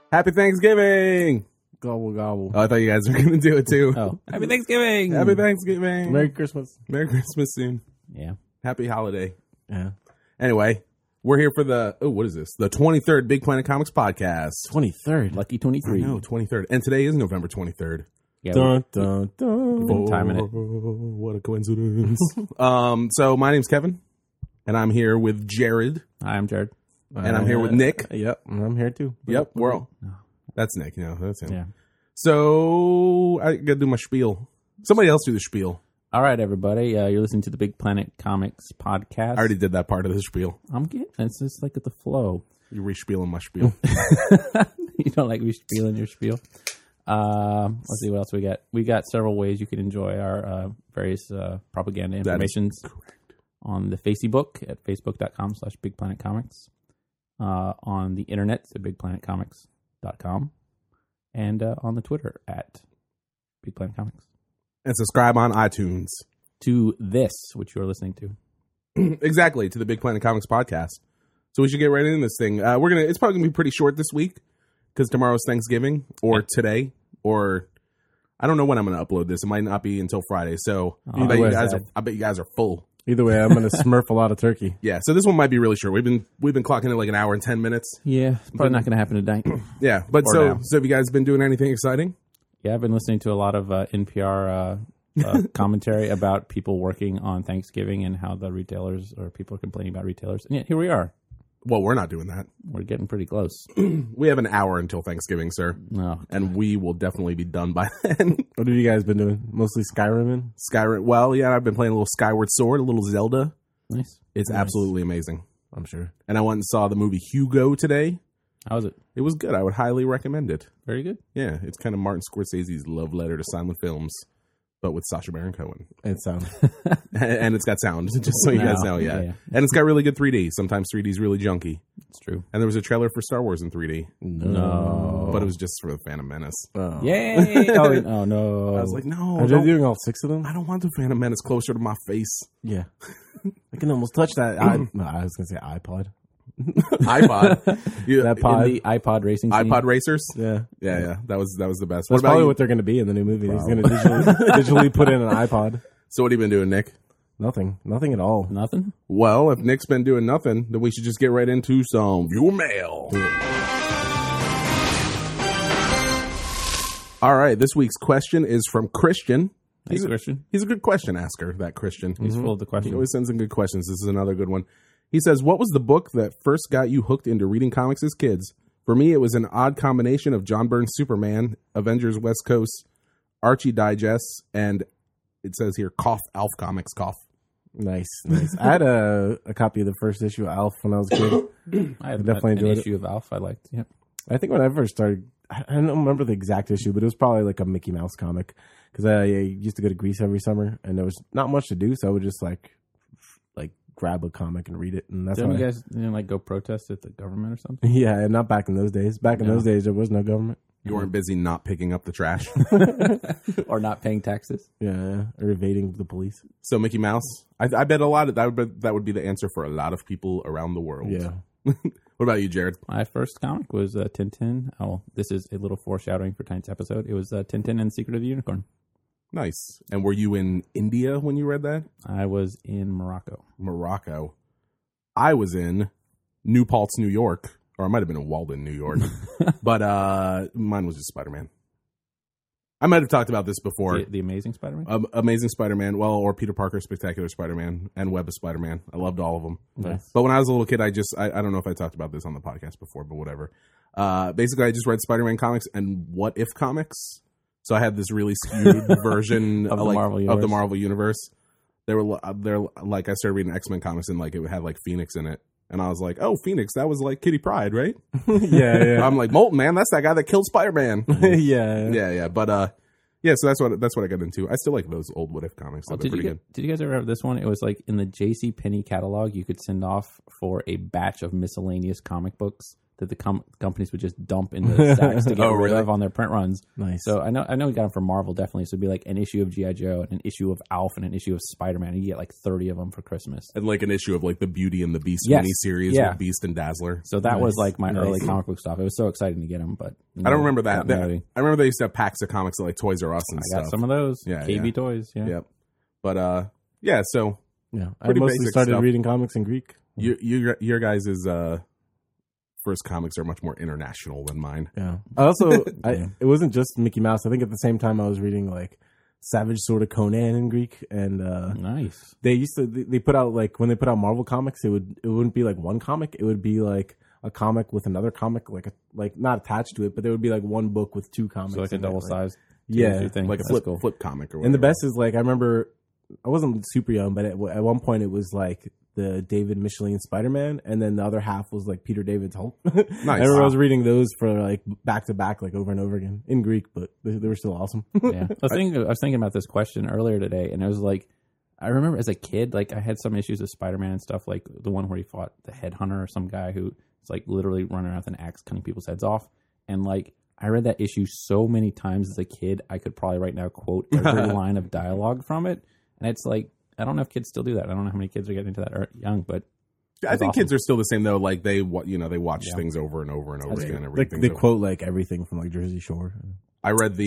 Happy Thanksgiving! Gobble, gobble. Oh, I thought you guys were going to do it too. Oh, happy Thanksgiving! Happy Thanksgiving! Merry Christmas. Merry Christmas soon. Yeah. Happy holiday. Yeah. Anyway, we're here for the, what is this? The 23rd Big Planet Comics podcast. 23rd. Lucky 23. No, 23rd. And today is November 23rd. Yeah, Dun, dun, dun. Been timing it. What a coincidence. So my name's Kevin, and I'm here with Jared, Hi, I'm Jared. and I'm here with Nick. Yep, and I'm here too. Yep, we're all. That's Nick, that's him. Yeah. So I got to do my spiel. Somebody else do the spiel. All right, everybody. You're listening to the Big Planet Comics podcast. I already did that part of the spiel. I'm getting it's just like at the flow. You re-spieling my spiel. You don't like me spieling your spiel. Let's see what else we got. We got several ways you can enjoy our various propaganda informations on the Facebook at facebook.com/bigplanetcomics, on the internet at bigplanetcomics.com, and on the Twitter at bigplanetcomics. And subscribe on iTunes. To this, which you are listening to. Exactly, to the Big Planet Comics podcast. So we should get right into this thing. It's probably gonna be pretty short this week because tomorrow's Thanksgiving, or today, or I don't know when I'm gonna upload this. It might not be until Friday. So I bet you guys are full. Either way, I'm going to smurf a lot of turkey. Yeah. So this one might be really short. We've been clocking it like an hour and 10 minutes. Yeah, it's probably not going to happen today. Yeah. But Or so now. have you guys been doing anything exciting? Yeah, I've been listening to a lot of NPR commentary about people working on Thanksgiving and how the retailers or people are complaining about retailers. And yet here we are. Well, we're not doing that. We're getting pretty close. We have an hour until Thanksgiving, sir. No, And we will definitely be done by then. What have you guys been doing? Mostly Skyrim? Skyrim. Well, yeah, I've been playing a little Skyward Sword, a little Zelda. nice. It's absolutely amazing. I'm sure. And I went and saw the movie Hugo today. How was it? It was good. I would highly recommend it. Very good. Yeah, it's kind of Martin Scorsese's love letter to silent films, but with Sacha Baron Cohen. It sounds. And it's got sound, just so you guys know, yeah. Yeah. And it's got really good 3D. Sometimes 3D is really junky. It's true. And there was a trailer for Star Wars in 3D, No. but it was just for the Phantom Menace. Oh. Yay! Oh, no. I was like, no, Are they doing all 6 of them? I don't want the Phantom Menace closer to my face. Yeah. I can almost touch that. I was going to say iPod. iPod. Yeah, That pod. In the iPod racing scene. iPod Racers. Yeah. Yeah, that was the best. That's What probably about what you? they're going to be in the new movie. He's going to digitally put in an iPod. So what have you been doing, Nick? Nothing at all. Nothing? Well, if Nick's been doing nothing, then we should just get right into some viewer mail. All right, this week's question is from Christian. Thanks, Christian. He's a good question asker, that Christian. He's full of the He questions. always sends in good questions. This is another good one. He says, what was the book that first got you hooked into reading comics as kids? For me, it was an odd combination of John Byrne's Superman, Avengers West Coast, Archie Digests, and it says here, Alf Comics, cough. Nice. I had a copy of the first issue of Alf when I was a kid. I had definitely an enjoyed it. issue of Alf I liked. Yep. I think when I first started, I don't remember the exact issue, but it was probably like a Mickey Mouse comic because I used to go to Greece every summer and there was not much to do, so I would just like grab a comic and read it, and that's Didn't why. you guys go protest at the government or something? Yeah, and not back in those days. Back in those days, there was no government. You weren't busy not picking up the trash. Or not paying taxes? Yeah, or evading the police. So Mickey Mouse, I bet a lot of that would be the answer for a lot of people around the world. Yeah. What about you, Jared? My first comic was Tintin. Oh, this is a little foreshadowing for tonight's episode. It was Tintin and the Secret of the Unicorn. Nice. And were you in India when you read that? I was in Morocco. Morocco. I was in New Paltz, New York, or I might have been in Walden, New York. But mine was just Spider-Man. I might have talked about this before. The Amazing Spider-Man? Amazing Spider-Man, or Peter Parker, Spectacular Spider-Man, and Web of Spider-Man. I loved all of them. Nice. But when I was a little kid, I don't know if I talked about this on the podcast before, but whatever. Basically, I just read Spider-Man comics and What If comics. So I had this really skewed version Of the Marvel universe. They're like, I started reading X-Men comics and like it had like Phoenix in it. And I was like, oh, Phoenix, that was like Kitty Pryde, right? Yeah. I'm like, Molten Man, that's that guy that killed Spider-Man. Yeah. Yeah. But yeah, so that's what I got into. I still like those old What If comics. They're pretty good. Did you guys ever have this one? It was like in the J.C. Penney catalog, you could send off for a batch of miscellaneous comic books that the companies would just dump in the stacks to get rid really? of on their print runs. Nice. So I know we got them from Marvel, definitely. So it'd be like an issue of G.I. Joe and an issue of Alf and an issue of Spider-Man. And you get like 30 of them for Christmas. And like an issue of like the Beauty and the Beast Yes. miniseries Yeah. with Beast and Dazzler. So that was like my Nice. early comic book stuff. It was so exciting to get them, but I don't remember that. got me. I remember they used to have packs of comics at like Toys R Us and I stuff. got some of those. Yeah, KB yeah. toys. Yeah. Yep. But yeah, so yeah, I pretty mostly basic started stuff. reading comics in Greek. your guys' first comics are much more international than mine. Yeah. I also, it wasn't just Mickey Mouse. I think at the same time I was reading like Savage Sword of Conan in Greek, and Nice. they used to they put out like when they put out Marvel comics, it wouldn't be like one comic. It would be like a comic with another comic, like not attached to it, but there would be like one book with two comics. So like a in it, double like- sized. Yeah, thing. Like That's flip comic or whatever. And the best is like I remember I wasn't super young, but at one point it was like the David Michelin Spider-Man, and then the other half was like Peter David's Hulk. I remember I was reading those for like back to back, like over and over again in Greek, but they were still awesome. Yeah. I was thinking about this question earlier today, and I was like, I remember as a kid, like I had some issues with Spider-Man and stuff, like the one where he fought the headhunter or some guy who was like literally running around with an axe cutting people's heads off. And like I read that issue so many times as a kid, I could probably right now quote every line of dialogue from it. And it's like, I don't know if kids still do that. I don't know how many kids are getting into that young, but I think kids are still the same though. Like they watch things over and over and over again. And Like they quote like everything from like Jersey Shore. I read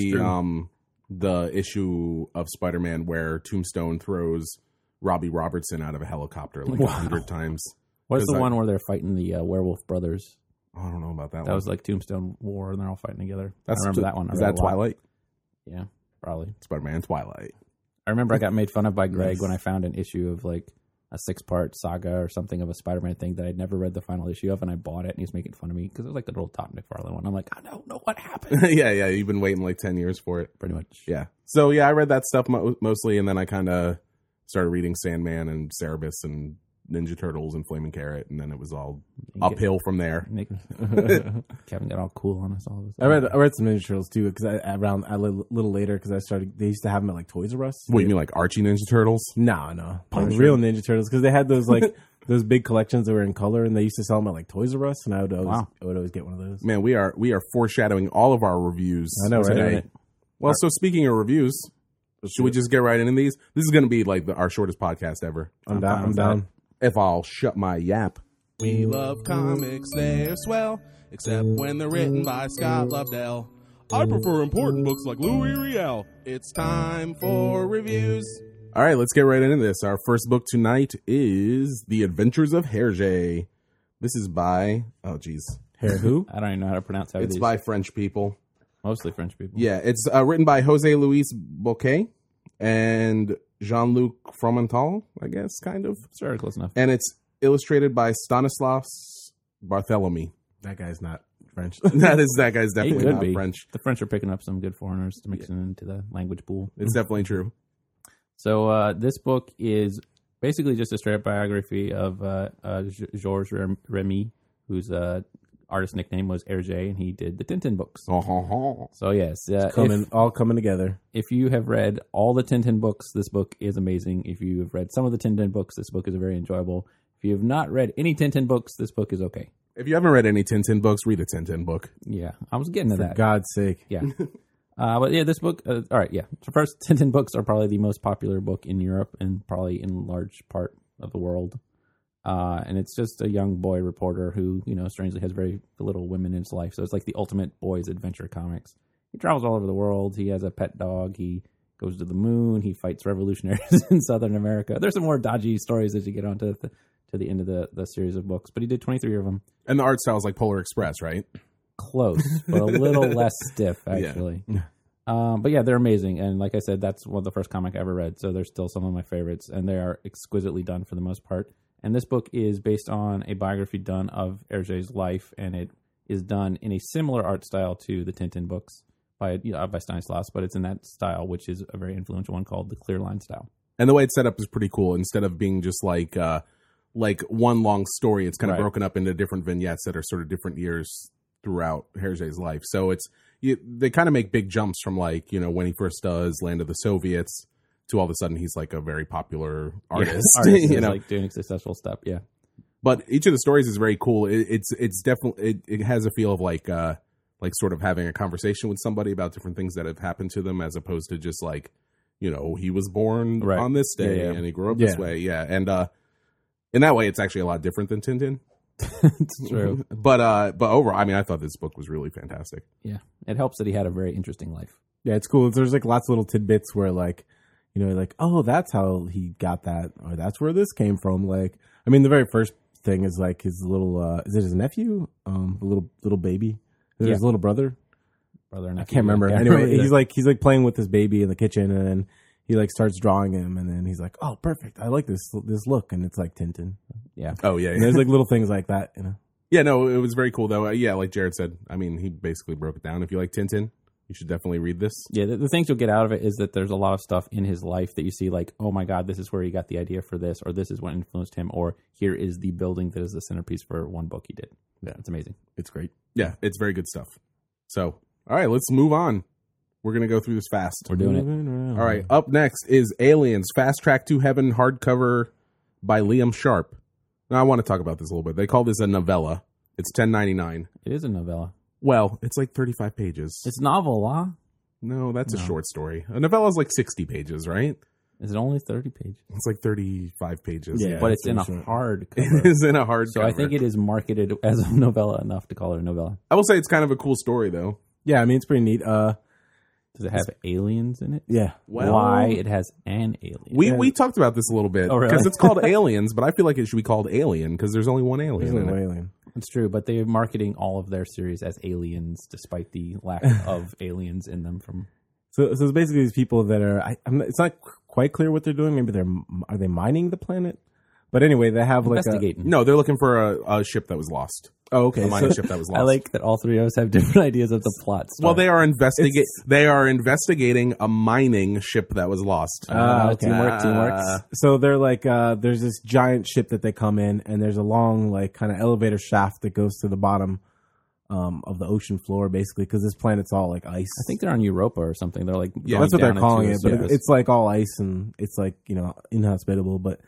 the issue of Spider-Man where Tombstone throws Robbie Robertson out of a helicopter like 100 times. What's the one where they're fighting the werewolf brothers? I don't know about that one. That was like Tombstone War, and they're all fighting together. I That's remember that one. I Is read that a lot. Twilight? Yeah, probably. Spider-Man Twilight. I remember I got made fun of by Greg when I found an issue of like a 6-part saga or something of a Spider-Man thing that I'd never read the final issue of, and I bought it, and he was making fun of me because it was like the old Todd McFarlane one. I'm like, I don't know what happened. yeah. You've been waiting like 10 years for it. Pretty much. Yeah. So yeah, I read that stuff mostly, and then I kind of started reading Sandman and Cerebus and Ninja Turtles and Flaming Carrot, and then it was all uphill from there. Kevin got all cool on us all of a I sudden. read some Ninja Turtles too because a little later because they used to have them at like Toys R Us. What, you mean like Archie Ninja Turtles? No, like real Ninja Turtles because they had those like those big collections that were in color, and they used to sell them at like Toys R Us, and I would always get one of those. Man, we are foreshadowing all of our reviews. I know, right? today. Well, so speaking of reviews, should we just get right into these? This is going to be like our shortest podcast ever. I'm down. If I'll shut my yap. We love comics, they're swell, except when they're written by Scott Lobdell. I prefer important books like Louis Riel. It's time for reviews. All right, let's get right into this. Our first book tonight is The Adventures of Hergé. This is by, Hair who? I don't even know how to pronounce how it's these. by French people. Mostly French people. Yeah, it's written by Jose Luis Bouquet and Jean-Luc Fromental, I guess, kind of. Sure, close enough. And it's illustrated by Stanislas Barthélemy. That guy's not French. that guy's He definitely could not be. French. The French are picking up some good foreigners to mix into the language pool. It's definitely true. So this book is basically just a straight up biography of Georges Remy, whose artist nickname was Hergé, and he did the Tintin books. So yes, all coming together. if you have read all the Tintin books, this book is amazing. If you have read some of the Tintin books, this book is very enjoyable. If you have not read any Tintin books, this book is okay. If you haven't read any Tintin books, read a Tintin book. Yeah, I was getting to For that. God's sake. Yeah. But yeah, this book, all right, yeah. So first, Tintin books are probably the most popular book in Europe and probably in large part of the world. And it's just a young boy reporter who, strangely has very little women in his life. So it's like the ultimate boys' adventure comics. He travels all over the world. He has a pet dog. He goes to the moon. He fights revolutionaries in Southern America. There's some more dodgy stories as you get on to the end of the series of books. But he did 23 of them. And the art style is like Polar Express, right? Close, but a little less stiff, actually. Yeah. But yeah, they're amazing. And like I said, that's one of the first comic I ever read. So they're still some of my favorites. And they are exquisitely done for the most part. And this book is based on a biography done of Hergé's life. And it is done in a similar art style to the Tintin books by Stanislas. But it's in that style, which is a very influential one called the clear line style. And the way it's set up is pretty cool. Instead of being just like one long story, it's kind of broken up into different vignettes that are sort of different years throughout Hergé's life. So they kind of make big jumps from when he first does Land of the Soviets to all of a sudden he's like a very popular artist. Like doing a successful step. Yeah. But each of the stories is very cool. It's definitely it has a feel of like sort of having a conversation with somebody about different things that have happened to them, as opposed to just like, you know, he was born on this day and he grew up this way. Yeah, and in that way, it's actually a lot different than Tintin. It's true. But overall, I mean, I thought this book was really fantastic. Yeah, it helps that he had a very interesting life. Yeah, it's cool. There's like lots of little tidbits where like, you know, like, oh, that's how he got that, or that's where this came from. Like, I mean, the very first thing is like his little, is it his nephew? The little baby, his little brother. Brother and I can't remember. Anyway, he's like playing with his baby in the kitchen, and then he like starts drawing him, and then he's like, oh, perfect. I like this look, and it's like Tintin. Yeah. Oh yeah. And there's like little things like that, you know. Yeah, no, it was very cool though. Yeah, like Jared said, I mean, he basically broke it down. If you like Tintin, you should definitely read this. Yeah, the things you'll get out of it is that there's a lot of stuff in his life that you see like, oh my God, this is where he got the idea for this, or this is what influenced him, or here is the building that is the centerpiece for one book he did. Yeah, it's amazing. It's great. Yeah, it's very good stuff. So, all right, let's move on. We're going to go through this fast. We're doing it. All right, up next is Aliens, Fast Track to Heaven, hardcover by Liam Sharp. Now, I want to talk about this a little bit. They call this a novella. It's $10.99. It is a novella. Well, it's like 35 pages. It's novel, huh? No, that's a short story. A novella is like 60 pages, right? Is it only 30 pages? It's like 35 pages. Yeah, but it's in a hardcover. It is in a hardcover. So I think it is marketed as a novella enough to call it a novella. I will say it's kind of a cool story, though. Yeah, I mean, it's pretty neat. Does it have aliens in it? Yeah. Well, why it has an alien? We talked about this a little bit. Oh, really? Because it's called Aliens, but I feel like it should be called Alien because there's only one alien There's in no it. alien. It's true, but they're marketing all of their series as aliens, despite the lack of aliens in them. So it's basically these people that are. It's not quite clear what they're doing. Maybe are they mining the planet? But anyway, they have like investigating. No, they're looking for a ship that was lost. Oh, okay. A mining ship that was lost. I like that all three of us have different ideas of the plot. Well, they are investigating a mining ship that was lost. Okay. Teamwork. So they're like, there's this giant ship that they come in, and there's a long, like, kind of elevator shaft that goes to the bottom of the ocean floor, basically, because this planet's all like ice. I think they're on Europa or something. They're like, Yeah, that's what they're down calling into it, a but space. it's like all ice, and it's like, you know, inhospitable. But,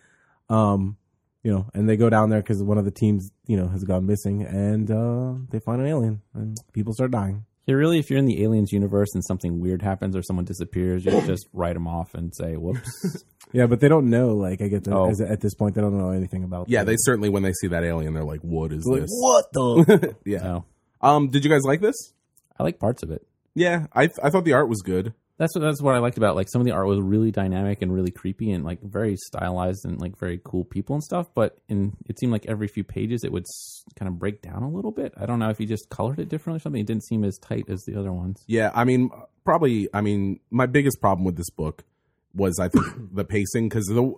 you know, and they go down there because one of the teams, you know, has gone missing, and they find an alien, and people start dying. Yeah, really, if you're in the aliens universe and something weird happens or someone disappears, you just write them off and say, whoops. Yeah, but they don't know. Like, I get that at this point, they don't know anything about. Yeah, they certainly, when they see that alien, they're like, "What is like, this?" what the? Yeah. No. Did you guys like this? I like parts of it. Yeah, I thought the art was good. That's what I liked about, like, some of the art was really dynamic and really creepy and like very stylized and like very cool people and stuff. But it seemed like every few pages it would kind of break down a little bit. I don't know if he just colored it differently or something. It didn't seem as tight as the other ones. Yeah, I mean, my biggest problem with this book was, I think, the pacing, because the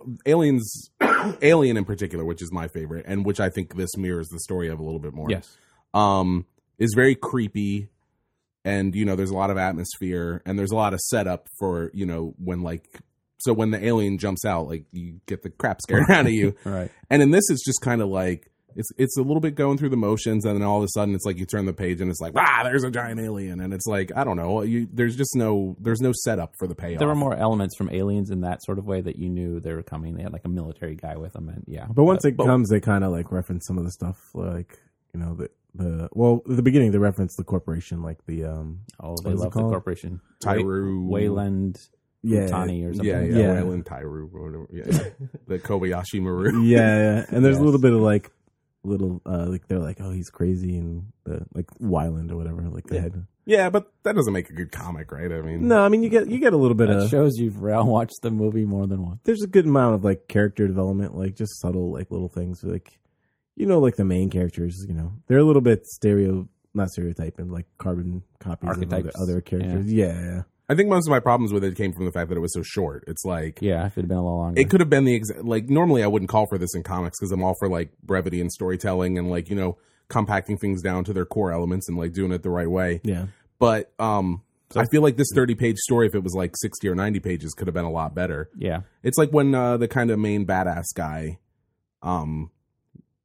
Alien in particular, which is my favorite, and which I think this mirrors the story of a little bit more. Yes. Is very creepy. And, you know, there's a lot of atmosphere and there's a lot of setup for, you know, when the alien jumps out, like, you get the crap scared out of you. Right. And in this, it's just kind of like, it's a little bit going through the motions. And then all of a sudden it's like you turn the page and it's like, there's a giant alien. And it's like, I don't know. There's no setup for the payoff. There were more elements from Aliens in that sort of way that you knew they were coming. They had like a military guy with them. And yeah. But once it comes, they kind of like reference some of the stuff, like, you know, at the beginning they reference the corporation, like the they love the corporation. Tyru Wayland Utani or something. Yeah. Wayland Tyru or whatever. Yeah. The Kobayashi Maru. Yeah. And there's a little bit of like like they're like, oh, he's crazy, and like Wyland or whatever, like the head. Yeah, but that doesn't make a good comic, right? I mean, no, I mean you get a little bit That of shows you've watched the movie more than once. There's a good amount of like character development, like just subtle like little things, like, you know, like the main characters, you know, they're a little bit not stereotyping, like carbon copies Archetypes. of other characters. Yeah. I think most of my problems with it came from the fact that it was so short. It's like, Yeah, if it had been a little longer. it could have been like, normally I wouldn't call for this in comics because I'm all for like brevity and storytelling and, like, you know, compacting things down to their core elements and like doing it the right way. Yeah. But I feel like this 30-page story, if it was like 60 or 90 pages, could have been a lot better. Yeah. It's like when the kind of main badass guy,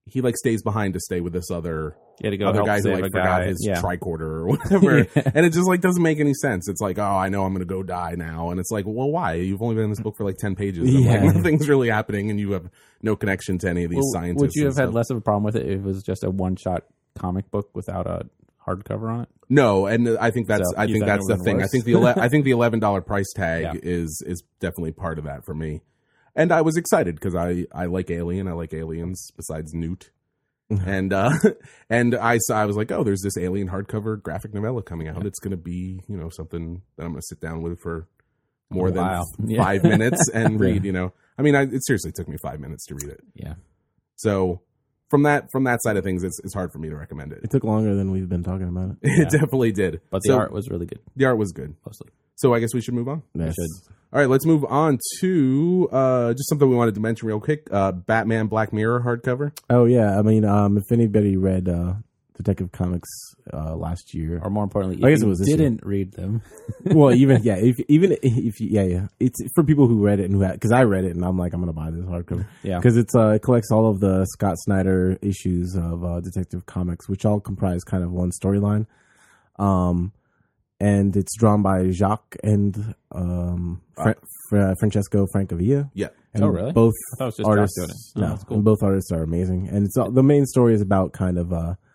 he like stays behind to stay with this other to go other help guy who save like a forgot guy. his Yeah. tricorder or whatever, and it just like doesn't make any sense. It's like, oh, I know I'm going to go die now, and it's like, well, why? You've only been in this book for like 10 pages. And, Yeah. like, nothing's really happening, and you have no connection to any of these scientists. Would you have and had stuff. less of a problem with it if it was just a one-shot comic book without a hardcover on it? No, and I think that's So, I you think thought that's it the would've thing. been I think I think the $11 price tag Yeah. is definitely part of that for me. And I was excited because I like Alien. I like aliens besides Newt. And and I was like, oh, there's this Alien hardcover graphic novella coming out. It's going to be, you know, something that I'm going to sit down with for more than Wow. Yeah. 5 minutes and read. You know, I mean, it seriously took me 5 minutes to read it. Yeah. So from that side of things, it's hard for me to recommend it. It took longer than we've been talking about it. It definitely did. But the So art was really good, the art was good. mostly. So I guess we should move on. Yes. All right, let's move on to just something we wanted to mention real quick. Batman Black Mirror hardcover. Oh yeah, I mean, if anybody read Detective Comics last year, Or more importantly, I if guess it you was this year. didn't read them. well, even it's for people who read it and because I read it and I'm like, I'm gonna buy this hardcover. Yeah. because it collects all of the Scott Snyder issues of Detective Comics, which all comprise kind of one storyline. And it's drawn by Jacques and Francesco Francavilla. Yeah. And Oh, really? Both I thought it was just artists, Josh doing it. Oh, no, that's cool. and both artists are amazing. And it's the main story is about kind of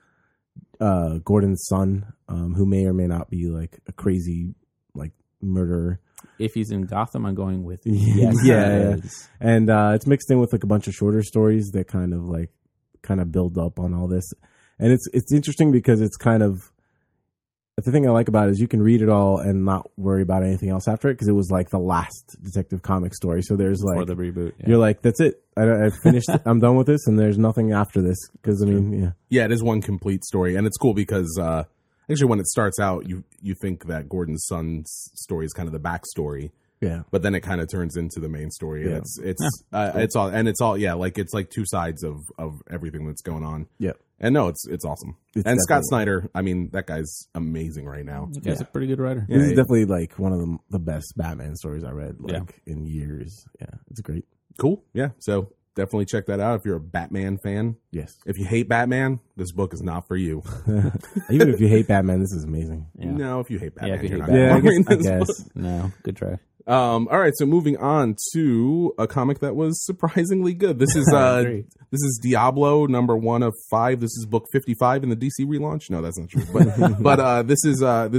Gordon's son, who may or may not be like a crazy like murderer. If he's in Gotham, I'm going with Yeah, yes. yeah. And it's mixed in with like a bunch of shorter stories that kind of build up on all this. And it's interesting because it's kind of the thing I like about it is you can read it all and not worry about anything else after it because it was like the last Detective Comics story. So there's For like the reboot. Yeah. you're like, that's it. I finished. I'm done with this, and there's nothing after this because I mean, yeah. Yeah, it is one complete story, and it's cool because actually when it starts out, you think that Gordon's son's story is kind of the backstory, Yeah. but then it kind of turns into the main story. Yeah. It's all yeah, like it's like two sides of everything that's going on. Yeah. And no, it's awesome. It's and Scott definitely- Snyder, I mean, that guy's amazing right now. You guys are a pretty good writer. This is Yeah. definitely like one of the best Batman stories I read Yeah. in years. Yeah, it's great. Cool. Yeah. So definitely check that out if you're a Batman fan. Yes. If you hate Batman, this book is not for you. Even if you hate Batman, this is amazing. Yeah. No, if you hate Batman, if you you're hate not Yeah, I gonna read guess. this book. No, good try. All right, so moving on to a comic that was surprisingly good. This is I agree. this is Diablo number 1 of 5. This is book 55 in the DC relaunch. No, that's not true. But this is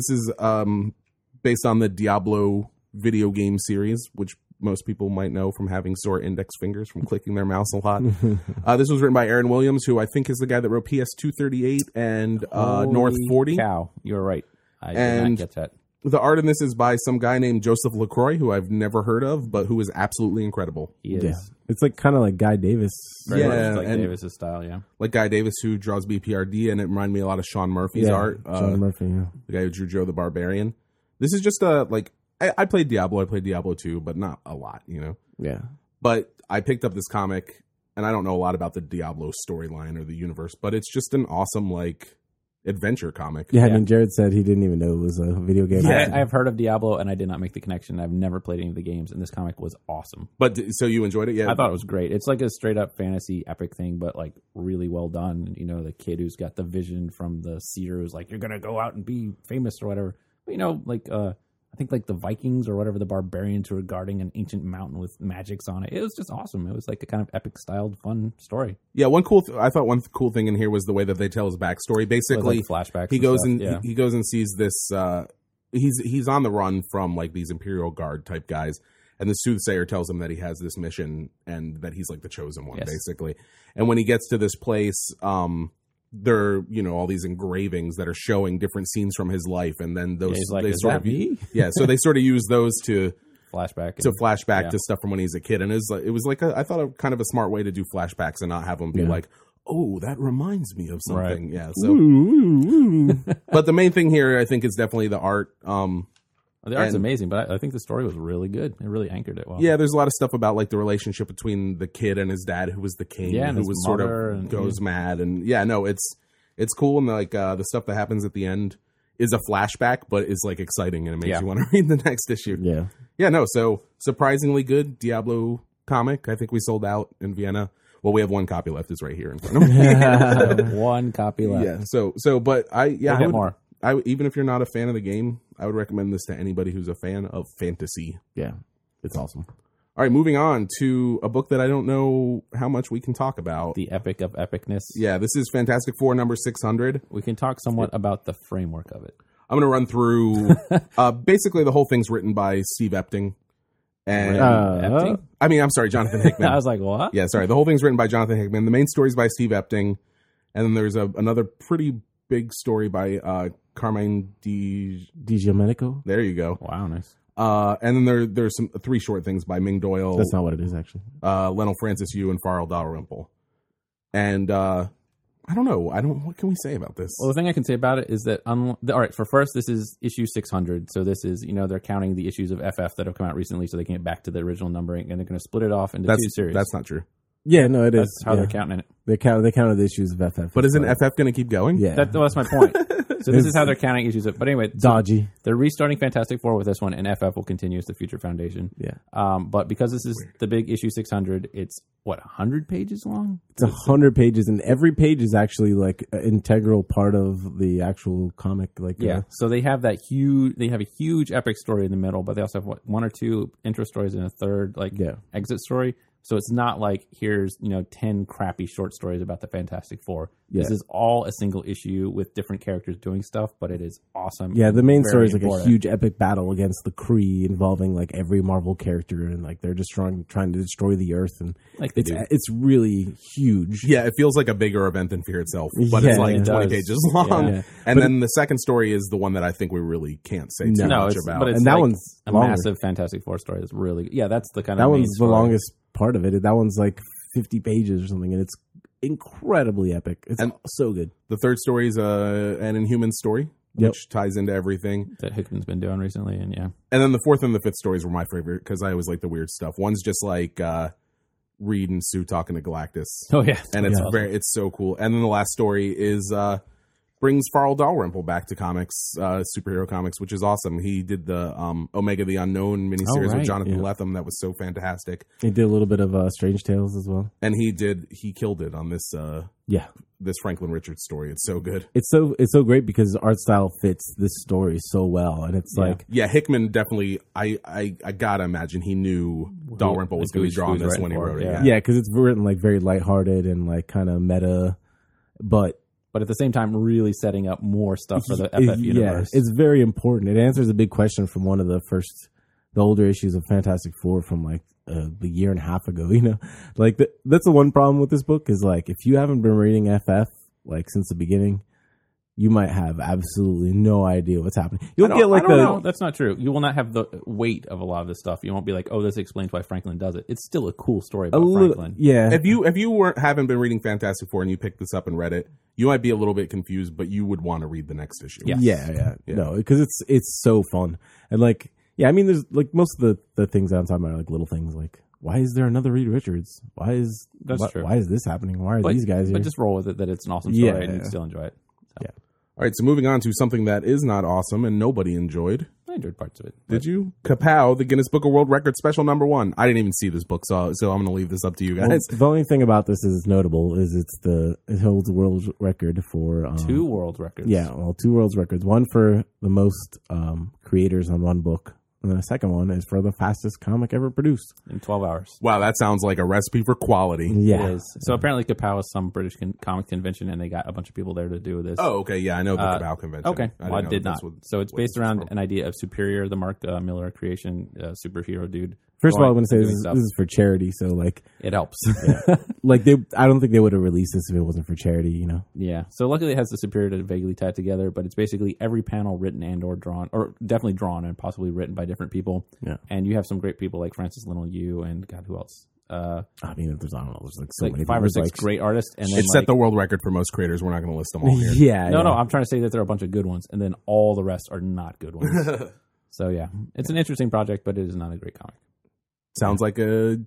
based on the Diablo video game series, which most people might know from having sore index fingers from clicking their mouse a lot. This was written by Aaron Williams, who I think is the guy that wrote PS238 and North 40. Cow, you're right. I did And- not get that. The art in this is by some guy named Joseph LaCroix, who I've never heard of, but who is absolutely incredible. He is Yeah, it's like kind of like Guy Davis. very Yeah, much like and- Davis's style. Yeah. Like Guy Davis, who draws BPRD, and it reminded me a lot of Sean Murphy's art. Sean Murphy. Yeah. The guy who drew Joe the Barbarian. This is just I played Diablo. I played Diablo 2, but not a lot, you know. Yeah. But I picked up this comic, and I don't know a lot about the Diablo storyline or the universe, but it's just an awesome adventure comic. Yeah, I Yeah. mean, Jared said he didn't even know it was a video game. Yeah. I've heard of Diablo, and I did not make the connection. I've never played any of the games, and this comic was awesome. But so you enjoyed it? Yeah. I thought it was great. It's like a straight up fantasy epic thing, but like really well done. You know, the kid who's got the vision from the seer who's like, you're gonna go out and be famous or whatever. But, you know, I think like the Vikings or whatever, the barbarians who are guarding an ancient mountain with magics on it. It was just awesome. It was like a kind of epic styled, fun story. Yeah, I thought one cool thing in here was the way that they tell his backstory. Basically, With, like, flashbacks. he goes and and stuff. he goes and sees this. He's on the run from like these Imperial Guard type guys, and the soothsayer tells him that he has this mission and that he's like the chosen one, Yes. basically. And when he gets to this place, there are, all these engravings that are showing different scenes from his life, and then those he's like, they "Is sort that of me?" yeah, so they sort of use those to flashback. to flashback yeah. to stuff from when he's a kid, and it was like I thought a kind of a smart way to do flashbacks and not have them be Yeah. like, oh, that reminds me of something. Right. Yeah. So, but the main thing here, I think, is definitely the art. The art's and- amazing, but I think the story was really good. It really anchored it well. Yeah, there's a lot of stuff about like the relationship between the kid and his dad, who was the king, Yeah, and who his was sort mother of and- goes mad, and it's cool, and like the stuff that happens at the end is a flashback, but is like exciting, and it makes Yeah. you want to read the next issue. Yeah. No, so surprisingly good Diablo comic. I think we sold out in Vienna. Well, we have one copy left. It's right here in front of me. One copy left. Yeah. So, but I Get more. Even if you're not a fan of the game, I would recommend this to anybody who's a fan of fantasy. Yeah, it's awesome. All right, moving on to a book that I don't know how much we can talk about. The epic of epicness. Yeah, this is Fantastic Four number 600. We can talk somewhat about the framework of it. I'm going to run through. Basically, the whole thing's written by Steve Epting. And I'm sorry, Jonathan Hickman. I was like, what? Yeah, sorry. The whole thing's written by Jonathan Hickman. The main story's by Steve Epting, and then there's another pretty big story by Carmine DiGiomenico. There you go. Wow, nice. And then there's some 3 short things by Ming Doyle. That's not what it is, actually. Lionel Francis Yu and Farrell Dalrymple. And I don't know. What can we say about this? Well, the thing I can say about it is that, all right, for first, this is issue 600. So this is, they're counting the issues of FF that have come out recently so they can get back to the original numbering, and they're going to split it off into 2 series. That's not true. Yeah, no, it is. That's how they're counting it. They counted the issues of FF. But isn't FF going to keep going? Yeah. That's my point. So this is how they're counting issues. But anyway, dodgy. They're restarting Fantastic Four with this one, and FF will continue as the Future Foundation. Yeah. But because this is the big issue 600, it's, 100 pages long? It's 100 pages, and every page is actually like an integral part of the actual comic. So they have a huge epic story in the middle, but they also have 1 or 2 intro stories and a third exit story. So it's not like here's 10 crappy short stories about the Fantastic Four. Yeah. This is all a single issue with different characters doing stuff, but it is awesome. Yeah, the main story is like a huge epic battle against the Kree involving like every Marvel character, and like they're just trying to destroy the Earth, and it's really huge. Yeah, it feels like a bigger event than Fear itself, but it's like 20 pages long. Yeah. And then the second story is the one that I think we really can't say too much about. But it's and that one's a longer. Massive Fantastic Four story. That's really that's the kind that of one's the story. longest part of it. That one's like 50 pages or something, and it's incredibly epic. It's so good. The third story is an Inhuman story, which ties into everything that Hickman's been doing recently, and and then the fourth and the fifth stories were my favorite because I always like the weird stuff. One's just like Reed and Sue talking to Galactus. Oh yeah, and it's so cool. And then the last story is brings Farrell Dalrymple back to comics, superhero comics, which is awesome. He did the Omega the Unknown miniseries with Jonathan Lethem. That was so fantastic. He did a little bit of Strange Tales as well. And he killed it on this this Franklin Richards story. It's so good. It's so great because the art style fits this story so well. And it's Hickman definitely, I gotta imagine he knew Dalrymple was going to be drawing this when he wrote it. Yeah, because it's written like very lighthearted and like kind of meta, but at the same time, really setting up more stuff for the FF universe. Yeah, it's very important. It answers a big question from one of the older issues of Fantastic Four from like a year and a half ago. Like that's the one problem with this book is like if you haven't been reading FF like since the beginning, you might have absolutely no idea what's happening. You'll get like no, that's not true. You will not have the weight of a lot of this stuff. You won't be like, oh, this explains why Franklin does it. It's still a cool story about Franklin. Yeah. If you haven't been reading Fantastic Four and you picked this up and read it, you might be a little bit confused, but you would want to read the next issue. Yes. Yeah. No, because it's so fun. And like, I mean, there's like most of the things that I'm talking about are like little things like, why is there another Reed Richards? Why is this happening? Why are these guys here? But just roll with it that it's an awesome story and you still enjoy it. So. Yeah. All right, so moving on to something that is not awesome and nobody enjoyed. I enjoyed parts of it. Did you? Kapow, the Guinness Book of World Records Special Number 1. I didn't even see this book, so I'm going to leave this up to you guys. Well, the only thing about this is notable is it holds a world record for 2 world records. Yeah, well, 2 world records. One for the most creators on one book. And then the second one is for the fastest comic ever produced. In 12 hours. Wow, that sounds like a recipe for quality. Yeah. It is. So apparently Kapow is some British comic convention, and they got a bunch of people there to do this. Oh, okay. Yeah, I know the Kapow convention. Okay. I did not. So it's based around an idea of Superior, the Mark Miller creation, superhero dude. First of all, I want to say this is for charity, so like it helps. Yeah. Like I don't think they would have released this if it wasn't for charity, Yeah. So luckily it has the Superior vaguely tied together, but it's basically every panel written and/or drawn, or definitely drawn and possibly written by different people. Yeah. And you have some great people like Francis Lionel Yu and God, who else? I mean, there's like so many 5 or 6 great artists, and then it set the world record for most creators. We're not going to list them all here. Yeah. No, I'm trying to say that there are a bunch of good ones, and then all the rest are not good ones. So yeah, it's an interesting project, but it is not a great comic. Sounds like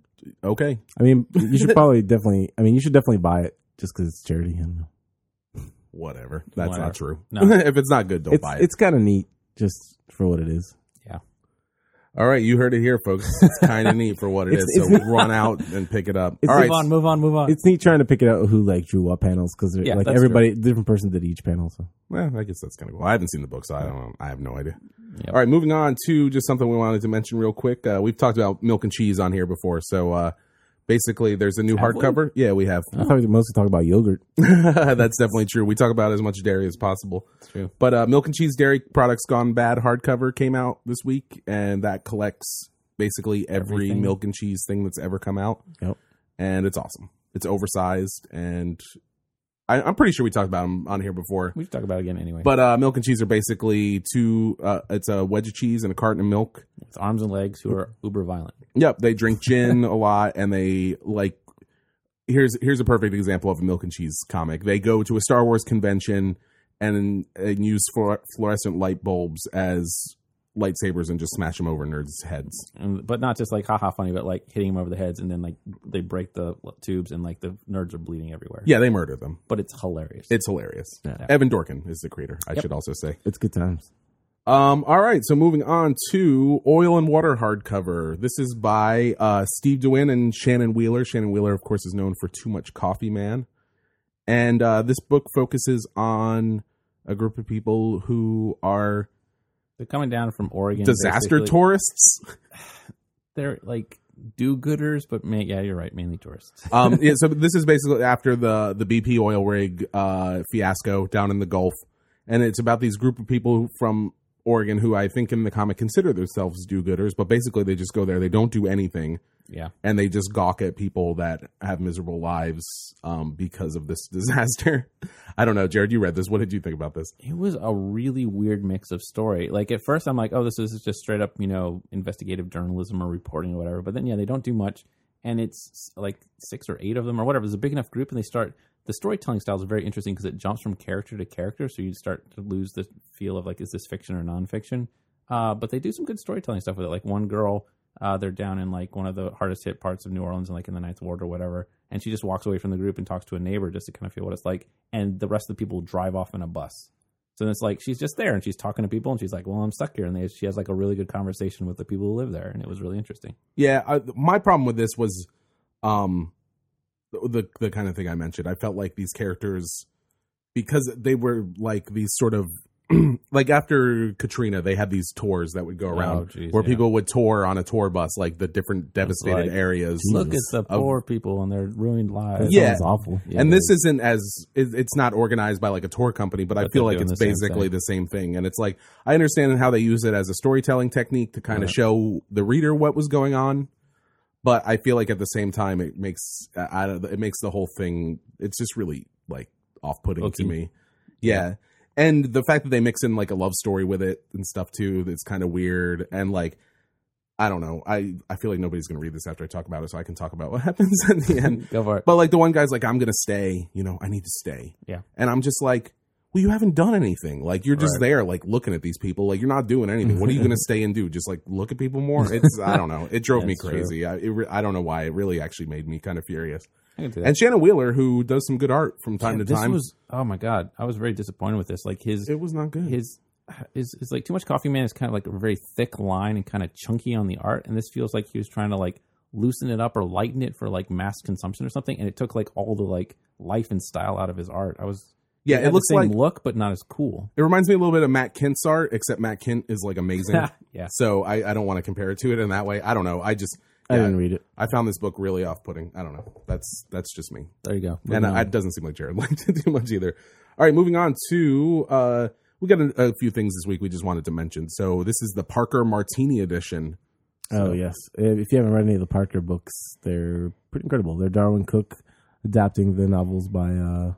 okay. I mean, you should definitely buy it just because it's charity. I don't know. Whatever. That's not true. No. If it's not good, don't buy it. It's kind of neat just for what it is. Yeah. All right, you heard it here, folks. It's kind of neat for what it is. So run out and pick it up. All right, Move on. It's neat trying to pick it out who like drew what panels because like everybody, different person did each panel. So well, I guess that's kind of cool. I haven't seen the book, so I don't know. I have no idea. Yep. All right, moving on to just something we wanted to mention real quick. We've talked about Milk and Cheese on here before, so basically there's a new hardcover. Yeah, we have. I thought we mostly talk about yogurt. That's definitely true. We talk about as much dairy as possible. That's true. But Milk and Cheese Dairy Products Gone Bad hardcover came out this week, and that collects basically every milk and cheese thing that's ever come out. Yep. And it's awesome. It's oversized, and I'm pretty sure we talked about them on here before. We should talk about it again anyway. But Milk and Cheese are basically it's a wedge of cheese and a carton of milk. With arms and legs who are uber violent. Yep, they drink gin a lot, and they like. Here's a perfect example of a Milk and Cheese comic. They go to a Star Wars convention and use fluorescent light bulbs as lightsabers and just smash them over nerds' heads. But not just like haha funny, but like hitting them over the heads, and then like they break the tubes and like the nerds are bleeding everywhere. Yeah, they murder them. But it's hilarious. It's hilarious. Yeah. Evan Dorkin is the creator, I should also say. It's good times. All right, so moving on to Oil and Water hardcover. This is by Steve DeWin and Shannon Wheeler. Shannon Wheeler, of course, is known for Too Much Coffee Man. And this book focuses on a group of people who are... They're coming down from Oregon. Disaster tourists? They're like do-gooders, but yeah, you're right, mainly tourists. Yeah, so this is basically after the BP oil rig fiasco down in the Gulf. And it's about these group of people from Oregon who I think in the comic consider themselves do-gooders, but basically they just go there, they don't do anything. Yeah. And they just gawk at people that have miserable lives because of this disaster. I don't know. Jared, you read this. What did you think about this? It was a really weird mix of story. Like at first I'm like, oh, this is just straight up, investigative journalism or reporting or whatever. But then, yeah, they don't do much. And it's like 6 or 8 of them or whatever. It's a big enough group, and the storytelling style is very interesting because it jumps from character to character. So you start to lose the feel of like, is this fiction or nonfiction? But they do some good storytelling stuff with it. Like one girl, they're down in like one of the hardest hit parts of New Orleans, and like in the Ninth Ward or whatever. And she just walks away from the group and talks to a neighbor just to kind of feel what it's like. And the rest of the people drive off in a bus. So it's like she's just there and she's talking to people and she's like, well, I'm stuck here. And she has like a really good conversation with the people who live there. And it was really interesting. Yeah. My problem with this was the kind of thing I mentioned. I felt like these characters, because they were like these sort of, like after Katrina, they had these tours that would go around where people would tour on a tour bus, like the different devastated areas. Look at the poor people and their ruined lives. Yeah. That sounds awful. Yeah, and this isn't it's not organized by like a tour company, but I feel like it's basically the same thing. And it's like, I understand how they use it as a storytelling technique to kind of show the reader what was going on. But I feel like at the same time, it makes the whole thing, it's just really like off-putting to me. Yeah. And the fact that they mix in like a love story with it and stuff too, that's kind of weird. And like, I don't know. I feel like nobody's going to read this after I talk about it, so I can talk about what happens at the end. Go for it. But like the one guy's like, I'm going to stay, I need to stay. Yeah. And I'm just like, well, you haven't done anything. Like you're just there, like looking at these people. Like you're not doing anything. What are you going to stay and do? Just like look at people more? I don't know. It drove me crazy. I don't know why. It really actually made me kind of furious. And Shannon Wheeler, who does some good art from time to time. Oh my God. I was very disappointed with this. Like it was not good. His like Too Much Coffee Man is kind of like a very thick line and kind of chunky on the art. And this feels like he was trying to like loosen it up or lighten it for like mass consumption or something. And it took like all the like life and style out of his art. It looks like look, but not as cool. It reminds me a little bit of Matt Kint's art, except Matt Kint is like amazing. Yeah. So I don't want to compare it to it in that way. I don't know. I didn't read it. I found this book really off-putting. I don't know. That's just me. There you go. And it doesn't seem like Jared liked it too much either. All right, moving on to we got a few things this week we just wanted to mention. So this is the Parker Martini edition. Oh yes, if you haven't read any of the Parker books, they're pretty incredible. They're Darwin Cook adapting the novels by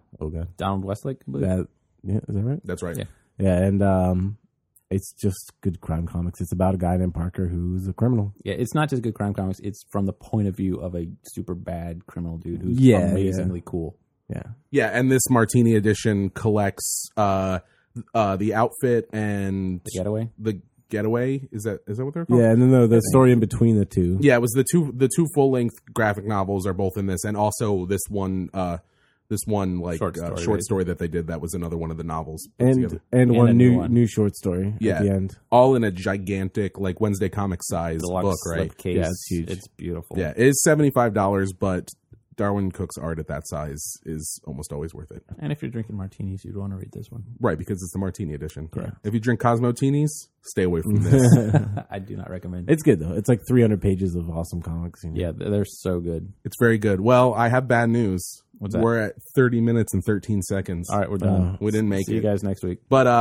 Donald Westlake. Is that right? That's right. Yeah, and it's just good crime comics. It's about a guy named Parker who's a criminal. Yeah, it's not just good crime comics. It's from the point of view of a super bad criminal dude who's amazingly cool. Yeah. Yeah, and this Martini edition collects the outfit and the getaway. The getaway, is that what they're called? Yeah, and then the story in between the two. Yeah, it was the two full length graphic novels are both in this, and also this one This one like Short short story, story that they did that was another one of the novels put And together. and And one a new new one. short story Yeah. at the end. All in a gigantic like Wednesday comic size Deluxe book, right? slipcase. Yeah, it's huge. It's beautiful. Yeah, it is $75, but Darwin Cook's art at that size is almost always worth it. And if you're drinking martinis, you'd want to read this one. Right, because it's the martini edition. Correct. If you drink Cosmotinis, stay away from this. I do not recommend. It's good though. It's like 300 pages of awesome comics. You know? Yeah, they're so good. It's very good. Well, I have bad news. What's that? We're at 30 minutes and 13 seconds. All right, we're done. We didn't make See it. you guys next week.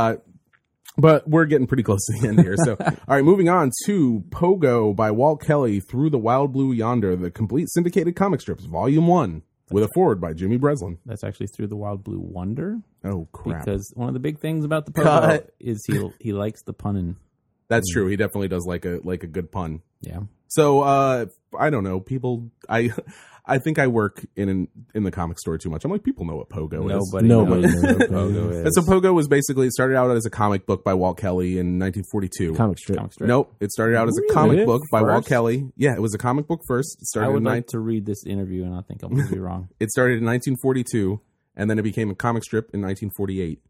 But we're getting pretty close to the end here. So, all right, moving on to Pogo by Walt Kelly, Through the Wild Blue Yonder, the complete syndicated comic strips, Volume 1, with a forward by Jimmy Breslin. That's actually Through the Wild Blue Wonder. Oh, crap. Because one of the big things about the Pogo Cut. is he likes the punning. That's true. He definitely does like a good pun. Yeah. So, I don't know. People, I think I work in the comic store too much. I'm like, people know what Pogo is. Nobody knows what Pogo is. And so Pogo was basically, it started out as a comic book by Walt Kelly in 1942. Comic strip. Comic strip. Nope. It started out as a Really? comic book by Walt First? Kelly. Yeah, it was a comic book first. It I started would in like to read this interview, and I think I'm going to be wrong. It started in 1942, and then it became a comic strip in 1948.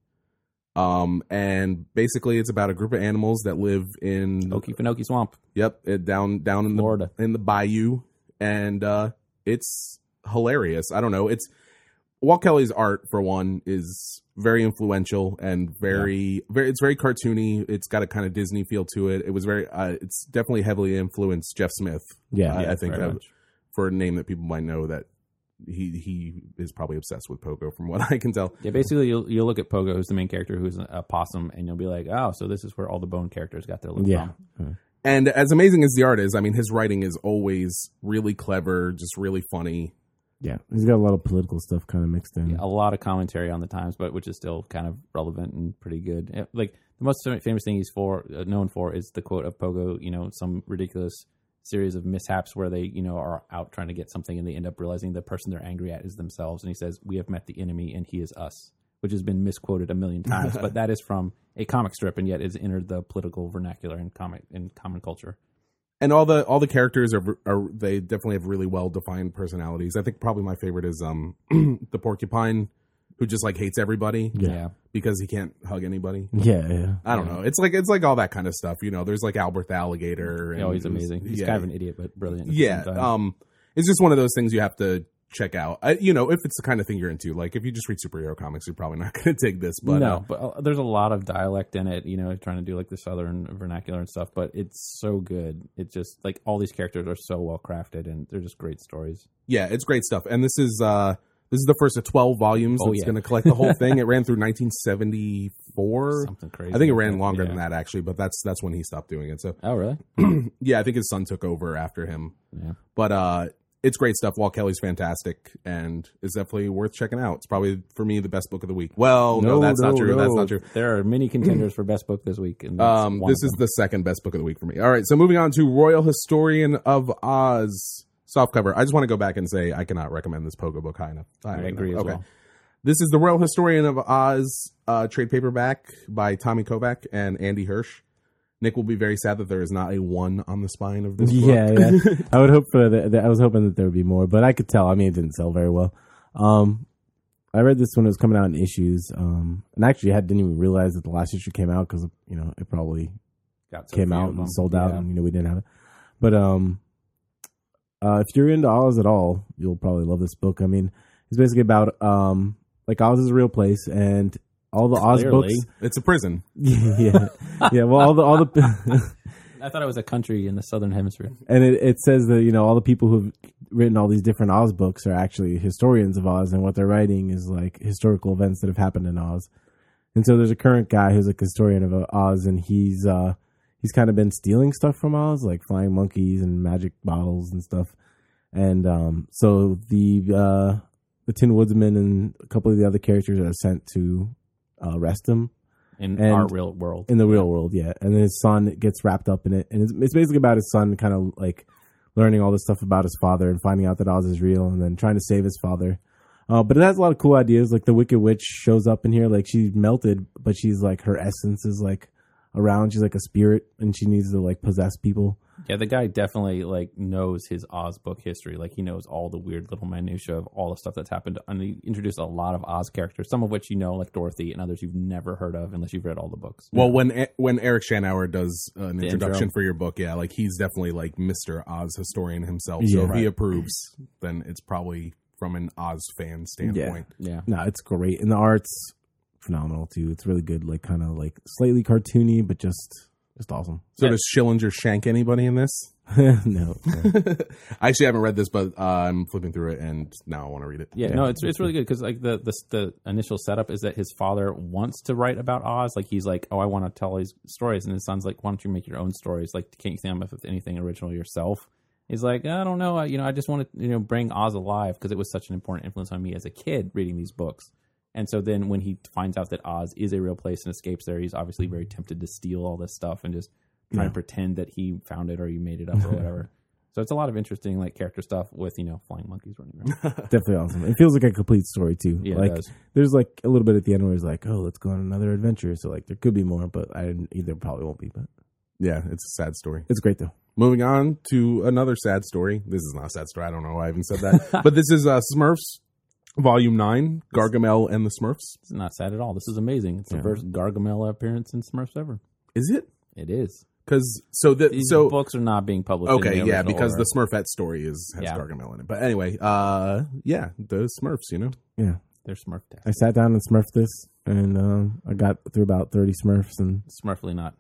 And basically, it's about a group of animals that live in Okefenokee Swamp. down in Florida. in the bayou, and it's hilarious. I don't know. It's Walt Kelly's art for one is very influential and very it's very cartoony. It's got a kind of Disney feel to it. It was very it's definitely heavily influenced Jeff Smith. Yeah. I think very much. for a name that people might know that he is probably obsessed with Pogo from what I can tell. Yeah, basically, you'll look at Pogo, who's the main character, who's a possum, and you'll be like, oh, so this is where all the bone characters got their look Yeah. from. And as amazing as the art is, I mean, his writing is always really clever, just really funny. Yeah. He's got a lot of political stuff kind of mixed in. A lot of commentary on the times, but which is still kind of relevant and pretty good. Like the most famous thing he's known for is the quote of Pogo. You know, some ridiculous series of mishaps where they, are out trying to get something and they end up realizing the person they're angry at is themselves. And he says, "We have met the enemy, and he is us," which has been misquoted a million times, but that is from a comic strip, and yet it's entered the political vernacular in common culture. And all the characters are they definitely have really well defined personalities. I think probably my favorite is the porcupine, who just like hates everybody Yeah. because he can't hug anybody. Yeah. I don't know. It's like all that kind of stuff. There's like Albert the alligator. And He's amazing. He's kind of an idiot, but brilliant. At the Yeah. same time. It's just one of those things you have to check out. If it's the kind of thing you're into. Like if you just read superhero comics, you're probably not going to dig this. But no, but there's a lot of dialect in it, trying to do like the southern vernacular and stuff, but it's so good. It's just like all these characters are so well crafted and they're just great stories. yeah, it's great stuff. And this is the first of 12 volumes. Oh, It's yeah. going to collect the whole thing. It ran through 1974. Something crazy. I think it like ran that. longer Yeah. than that actually, but that's when he stopped doing it. So Oh, really? yeah, I think his son took over after him. Yeah. But it's great stuff. Walt Kelly's fantastic and is definitely worth checking out. It's probably for me the best book of the week. Well, no, that's not true. That's not true. There are many contenders for best book this week. And that's one This of is them. the second best book of the week for me. All right, so moving on to Royal Historian of Oz softcover. I just want to go back and say I cannot recommend this Pogo book high enough. I agree as well. This is the Royal Historian of Oz trade paperback by Tommy Kovac and Andy Hirsch. Nick will be very sad that there is not a 1 on the spine of this book. Yeah. I would hope for that. I was hoping that there would be more, but I could tell. I mean, it didn't sell very well. I read this when it was coming out in issues, and actually I didn't even realize that the last issue came out because it probably Got so came few out of them. and sold out, Yeah. and we didn't have it. But if you're into Oz at all, you'll probably love this book. I mean, it's basically about like Oz is a real place, and all the Oz Clearly. books. It's a prison. Yeah. Well, all the I thought it was a country in the southern hemisphere. and it says that all the people who've written all these different Oz books are actually historians of Oz, and what they're writing is like historical events that have happened in Oz. And so there's a current guy who's a historian of Oz, and he's kind of been stealing stuff from Oz, like flying monkeys and magic bottles and stuff. And so the Tin Woodsman and a couple of the other characters are sent to arrest him. In And- our real world. In the real world, yeah. And then his son gets wrapped up in it. And it's basically about his son kind of like learning all this stuff about his father and finding out that Oz is real and then trying to save his father. But it has a lot of cool ideas. Like the Wicked Witch shows up in here. Like she's melted, but she's like her essence is like around. She's like a spirit, and she needs to like possess people. Yeah, the guy definitely like knows his Oz book history. Like he knows all the weird little minutia of all the stuff that's happened. And he introduced a lot of Oz characters, some of which you know, like Dorothy, and others you've never heard of unless you've read all the books. Well, when Eric Shanauer does an introduction for your book, yeah, like he's definitely like Mr. Oz historian himself. So if he approves, then it's probably from an Oz fan standpoint. Yeah. No, it's great, and the art's phenomenal too. It's really good, like kind of like slightly cartoony, but just awesome. So does Schillinger shank anybody in this? No. I actually haven't read this, but I'm flipping through it, and now I want to read it. Yeah, no, it's really good because like the initial setup is that his father wants to write about Oz. Like he's like, oh, I want to tell these stories, and his son's like, why don't you make your own stories? Like, can't you think of anything original yourself? He's like, I don't know, I just want to bring Oz alive because it was such an important influence on me as a kid reading these books. And so then when he finds out that Oz is a real place and escapes there, he's obviously very tempted to steal all this stuff and just try to pretend that he found it or he made it up or whatever. So it's a lot of interesting like character stuff with, flying monkeys running around. Definitely awesome. It feels like a complete story too. Yeah, like it does. there's like a little bit at the end where he's like, oh, let's go on another adventure. So like there could be more, but there probably won't be. But Yeah, it's a sad story. it's great though. Moving on to another sad story. This is not a sad story. I don't know why I even said that. But this is Smurfs Volume 9, Gargamel and the Smurfs. It's not sad at all. This is amazing. It's the first Gargamel appearance in Smurfs ever. Is it? It is. Because These books are not being published. Okay, in the yeah, because order. the Smurfette story has Gargamel in it. But anyway, yeah, the Smurfs, Yeah. They're Smurftastic. I sat down and smurfed this, and I got through about 30 Smurfs, and Smurfly not.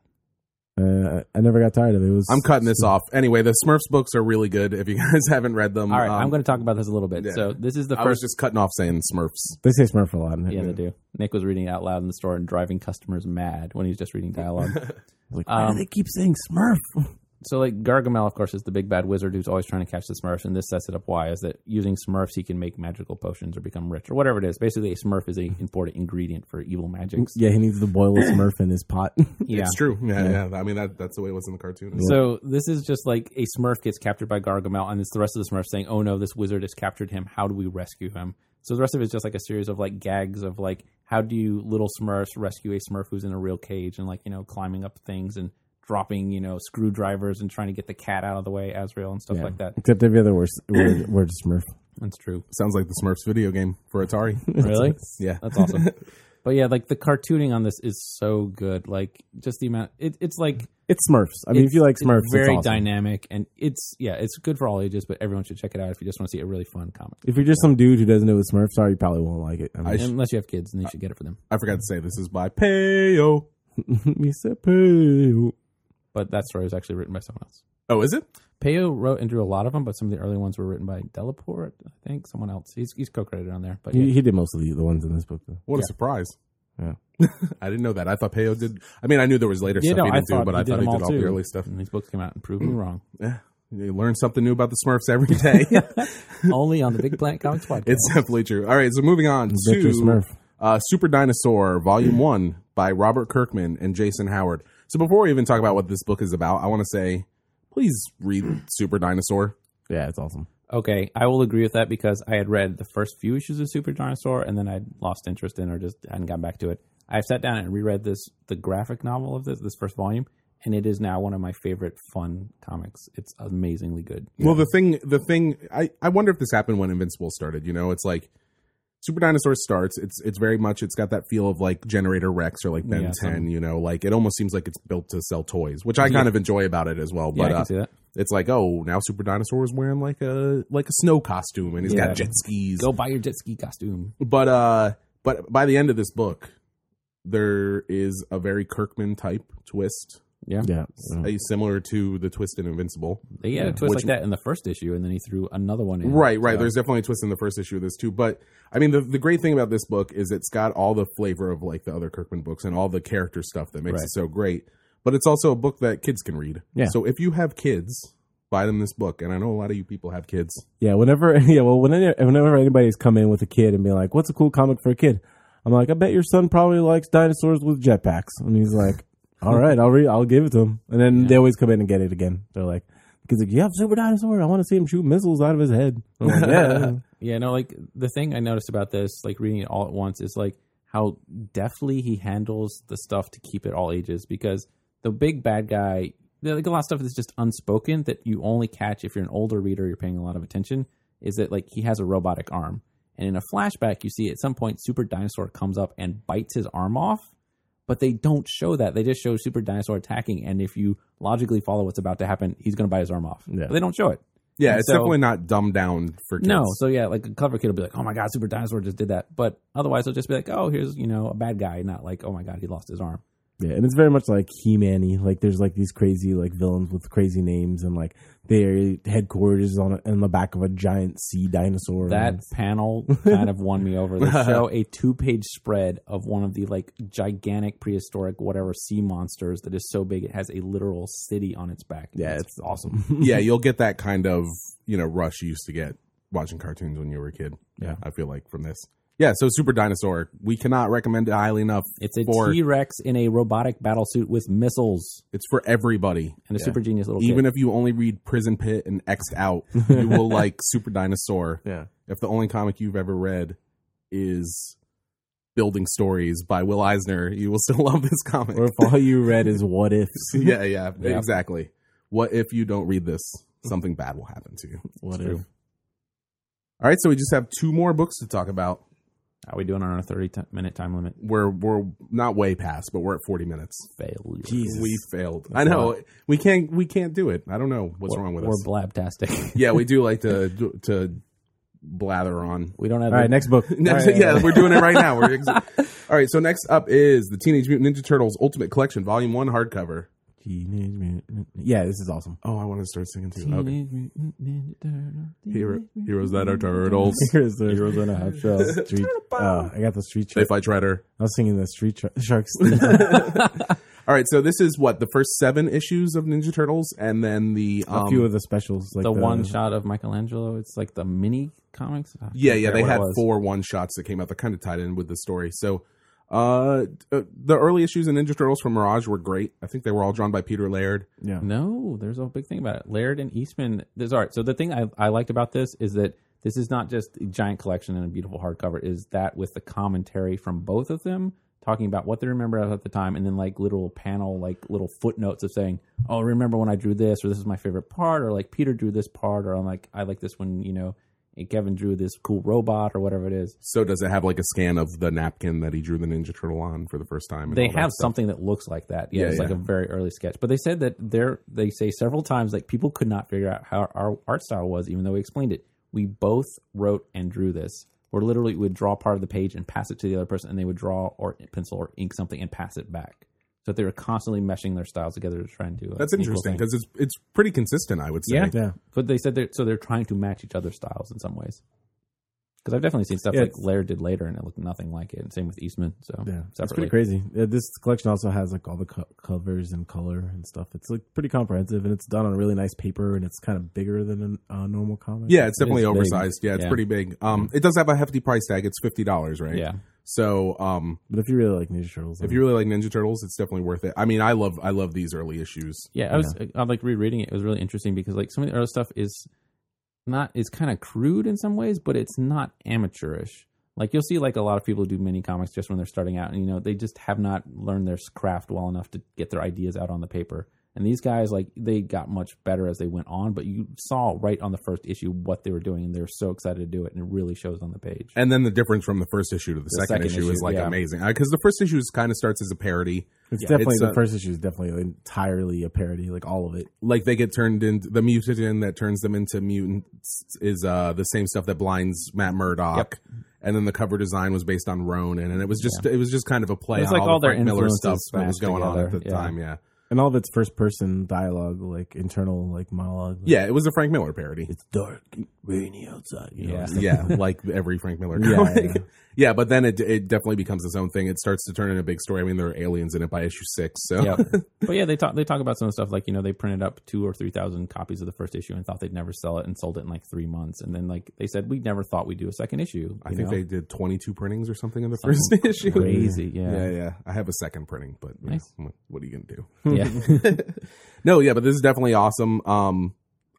I never got tired of it. I'm cutting this off. Anyway, the Smurfs books are really good. If you guys haven't read them, All right, I'm going to talk about this a little bit. yeah. So this is the I was first. just cutting off saying Smurfs. They say Smurf a lot. In it. Yeah, they do. Nick was reading it out loud in the store and driving customers mad when he was just reading dialogue. I was like, why do they keep saying Smurf? So, like, Gargamel, of course, is the big bad wizard who's always trying to catch the Smurfs, and this sets it up why, is that using Smurfs, he can make magical potions or become rich, or whatever it is. Basically, a Smurf is an important ingredient for evil magics. Yeah, he needs to boil a Smurf in his pot. Yeah. It's true. Yeah. I mean, that's the way it was in the cartoon. So, this is just like a Smurf gets captured by Gargamel, and it's the rest of the Smurfs saying, oh no, this wizard has captured him. How do we rescue him? So, the rest of it is just like a series of, like, gags of, like, how do you little Smurfs rescue a Smurf who's in a real cage and, like, climbing up things and dropping, screwdrivers and trying to get the cat out of the way, Azrael, and stuff like that. Except every other word is Smurf. That's true. Sounds like the Smurfs video game for Atari. Really? Yeah. That's awesome. But yeah, like the cartooning on this is so good. Like just the amount, it's like It's Smurfs. I mean, if you like Smurfs, it's very it's awesome. dynamic, and it's good for all ages. But everyone should check it out if you just want to see a really fun comic. If you're just some dude who doesn't know what Smurfs are, you probably won't like it. I mean, Unless you have kids, then you should get it for them. I forgot to say this is by Peyo. Mr. Pooh. But that story was actually written by someone else. Oh, is it? Peyo wrote and drew a lot of them, but some of the early ones were written by Delaport, I think, someone else. He's co-credited on there. But yeah. He did most of the ones in this book, though. What a surprise. Yeah. I didn't know that. I thought Peyo did. I mean, I knew there was later stuff he didn't do, but I thought he did all the early stuff. And these books came out and proved me wrong. Yeah. You learn something new about the Smurfs every day. Only on the Big Planet Comics podcast. It's definitely true. All right, so moving on Victor to Smurf. Super Dinosaur, Volume 1 by Robert Kirkman and Jason Howard. So before we even talk about what this book is about, I want to say, please read Super Dinosaur. Yeah, it's awesome. Okay, I will agree with that because I had read the first few issues of Super Dinosaur and then I'd lost interest in or just hadn't gotten back to it. I sat down and reread the graphic novel of this first volume, and it is now one of my favorite fun comics. It's amazingly good. Well, the thing, I wonder if this happened when Invincible started. It's like Super Dinosaur starts. It's very much. It's got that feel of like Generator Rex or like Ben 10. Like it almost seems like it's built to sell toys, which I kind of enjoy about it as well. But I can see that. It's like, oh, now Super Dinosaur is wearing like a snow costume and he's got jet skis. Go buy your jet ski costume. But by the end of this book, there is a very Kirkman type twist. Yeah. Similar to the twist in Invincible. They had a twist like that in the first issue, and then he threw another one in. Right. So. There's definitely a twist in the first issue of this, too. But, I mean, the great thing about this book is it's got all the flavor of, like, the other Kirkman books and all the character stuff that makes it so great. But it's also a book that kids can read. Yeah. So if you have kids, buy them this book. And I know a lot of you people have kids. Yeah, whenever anybody's come in with a kid and be like, what's a cool comic for a kid? I'm like, I bet your son probably likes dinosaurs with jetpacks. And he's like, all right, I'll give it to him. And then they always come in and get it again. They're like, because you have Super Dinosaur. I want to see him shoot missiles out of his head. I'm like, yeah. Yeah, no, like the thing I noticed about this, like reading it all at once, is like how deftly he handles the stuff to keep it all ages. Because the big bad guy, like a lot of stuff that's just unspoken that you only catch if you're an older reader, you're paying a lot of attention, is that like he has a robotic arm. And in a flashback, you see at some point Super Dinosaur comes up and bites his arm off, but they don't show that. They just show Super Dinosaur attacking. And if you logically follow what's about to happen, he's going to bite his arm off. Yeah. But they don't show it. Yeah, And it's so- definitely not dumbed down for kids. No, so yeah, like a clever kid will be like, "Oh my god, Super Dinosaur just did that," but otherwise it'll just be like, "Oh, here's a bad guy," not like, "Oh my god, he lost his arm." Yeah, and it's very much like He-Man-y. Like there's like these crazy like villains with crazy names, and like their headquarters on the back of a giant sea dinosaur. That panel kind of won me over. They show a 2-page spread of one of the like gigantic prehistoric whatever sea monsters that is so big it has a literal city on its back. Yeah, it's awesome. Yeah, you'll get that kind of, rush you used to get watching cartoons when you were a kid. Yeah. I feel like from this. Yeah, so Super Dinosaur, we cannot recommend it highly enough. It's a for T-Rex in a robotic battle suit with missiles it's for everybody. and a super genius little Even kid. if you only read Prison Pit and X'd Out, you will like Super Dinosaur. Yeah. If the only comic you've ever read is Building Stories by Will Eisner, you will still love this comic. Or if all you read is What Ifs. yeah, exactly. What if you don't read this? Something bad will happen to you. What True. if? All right, so we just have 2 more books to talk about. How are we doing on our 30-minute time limit? We're not way past, but we're at 40 minutes. Failure. Jesus. We failed. I know we can't do it. I don't know what's wrong with We're us. blabtastic. Yeah, we do like to blather on. We don't have All right, next book. Next, All right, yeah, we're doing it right now. All right, so next up is the Teenage Mutant Ninja Turtles Ultimate Collection, Volume 1 hardcover. Teenage Mutant- Yeah, this is awesome. Oh, I want to start singing too. Okay. Teenage Mutant Ninja Turtles. Heroes that are turtles. Here's the Heroes in a Half Shell. Street. I got the Street They Shark. fight Shredder. I was singing the Street Sharks. All right, so this is what the first 7 issues of Ninja Turtles, and then the A few of the specials, like The one shot of Michelangelo. It's like the mini comics. I Yeah, forget they what it had was. 4 one-shots that came out that kind of tied in with the story. So the early issues of Ninja Turtles from Mirage were great. I think they were all drawn by Peter Laird. Yeah. No, there's a big thing about it. Laird and Eastman. There's all right. So the thing I liked about this is that this is not just a giant collection and a beautiful hardcover. Is that with the commentary from both of them talking about what they remember at the time, and then like little panel, like little footnotes of saying, "Oh, remember when I drew this?" or "This is my favorite part," or like Peter drew this part, or I'm like, "I like this when Kevin drew this cool robot," or whatever it is. So does it have like a scan of the napkin that he drew the Ninja Turtle on for the first time? and They all that have stuff? something that looks like that. Yeah, Yeah, it's like yeah. a very early sketch. But they said that they say several times like people could not figure out how our art style was, even though we explained it. We both wrote and drew this. Where literally we would draw part of the page and pass it to the other person, and they would draw or pencil or ink something and pass it back. So they were constantly meshing their styles together to try and do. That's interesting because it's pretty consistent, I would say. Yeah. Yeah. But they said they're trying to match each other's styles in some ways. Because I've definitely seen stuff Yeah, like Laird did later, and it looked nothing like it. And same with Eastman. So Yeah, it's separately. pretty crazy. This collection also has like all the covers and color and stuff. It's like pretty comprehensive, and it's done on really nice paper, and it's kind of bigger than a normal comic. Yeah, it's definitely is big. oversized. Yeah, it's Yeah. pretty big. It does have a hefty price tag. It's $50, right? Yeah. So But if you really like Ninja Turtles, if you really like Ninja Turtles, it's definitely worth it. I mean, I love these early issues. Yeah, I like rereading it. It was really interesting because like some of the early stuff is kind of crude in some ways, but it's not amateurish. Like you'll see like a lot of people do mini comics just when they're starting out, and they just have not learned their craft well enough to get their ideas out on the paper. And these guys, like, they got much better as they went on, but you saw right on the first issue what they were doing, and they were so excited to do it, and it really shows on the page. And then the difference from the first issue to the second issue is like yeah. amazing because the first issue kind of starts as a parody. it's definitely it's, the first issue is definitely entirely a parody, like all of it. Like they get turned into the mutagen that turns them into mutants is the same stuff that blinds Matt Murdock. Yep. And then the cover design was based on Ronin, and it was just kind of a play It was on like all all the their Frank Miller stuff influences that was smashed going on at together. the Yeah. time. Yeah, And all of its first person dialogue, like internal, like monologue. Like, yeah, it was a Frank Miller parody. it's dark, rainy outside. You know, Yeah. stuff. Yeah, like every Frank Miller Yeah, comic. yeah. Yeah, but then it definitely becomes its own thing. It starts to turn into a big story. I mean, there are aliens in it by issue 6. So Yeah, but yeah, they talk about some of the stuff like they printed up 2,000 or 3,000 copies of the first issue and thought they'd never sell it and sold it in like 3 months, and then like they said we never thought we'd do a second issue. I think they did 22 printings or something in the first issue. crazy, yeah. Yeah. I have a second printing, but Nice. what are you gonna do? Yeah. No, yeah, but this is definitely awesome.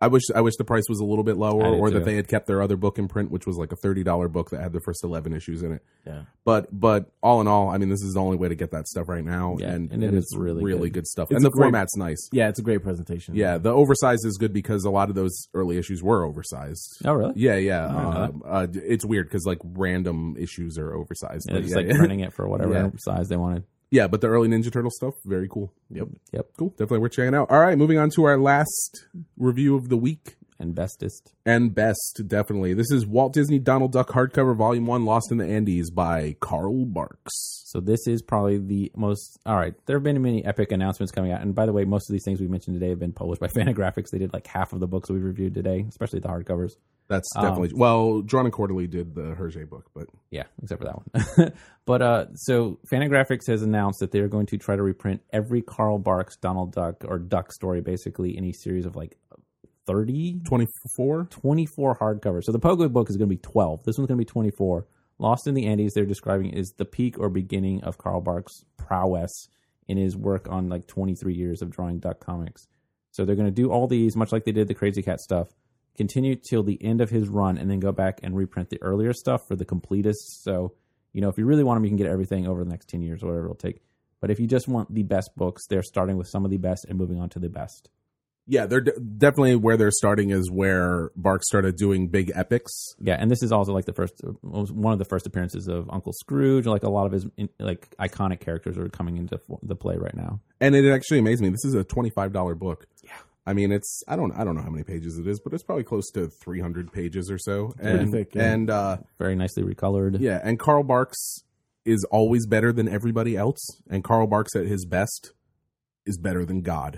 I wish the price was a little bit lower, I did or that too. they had kept their other book in print, which was like a $30 book that had the first 11 issues in it. Yeah. But all in all, I mean, this is the only way to get that stuff right now, Yeah, and and it is it's really good stuff. It's And a the great- format's nice. Yeah, it's a great presentation. Yeah, the oversized is good because a lot of those early issues were oversized. Oh, really? Yeah. It's weird because like random issues are oversized. Yeah, but just like printing it for whatever Yeah. size they wanted. Yeah, but the early Ninja Turtle stuff, very cool. Yep. Cool. Definitely worth checking out. All right, moving on to our last review of the week. And bestest. And best, definitely. This is Walt Disney Donald Duck hardcover volume 1, Lost in the Andes by Carl Barks. So this is probably the most... All right, there have been many epic announcements coming out. And by the way, most of these things we mentioned today have been published by Fantagraphics. They did like half of the books we reviewed today, especially the hardcovers. That's definitely... well, Drawn and Quarterly did the Hergé book, but... Yeah, except for that one. But so Fantagraphics has announced that they're going to try to reprint every Carl Barks Donald Duck or Duck story basically in a series of like 30... 24? 24 hardcovers. So the Pogo book is going to be 12. This one's going to be 24. Lost in the Andes, they're describing is the peak or beginning of Carl Barks' prowess in his work on like 23 years of drawing duck comics. So they're going to do all these, much like they did the Crazy Cat stuff, continue till the end of his run, and then go back and reprint the earlier stuff for the completists. So, you know, if you really want them, you can get everything over the next 10 years or whatever it'll take. But if you just want the best books, they're starting with some of the best and moving on to the best. Yeah, they're definitely where they're starting is where Barks started doing big epics. Yeah, and this is also like one of the first appearances of Uncle Scrooge. Like a lot of his like iconic characters are coming into the play right now. And it actually amazed me. This is a $25 book. Yeah. I mean, it's I don't know how many pages it is, but it's probably close to 300 pages or so. And thick, yeah. and Very nicely recolored. yeah, and Carl Barks is always better than everybody else, and Carl Barks at his best is better than God.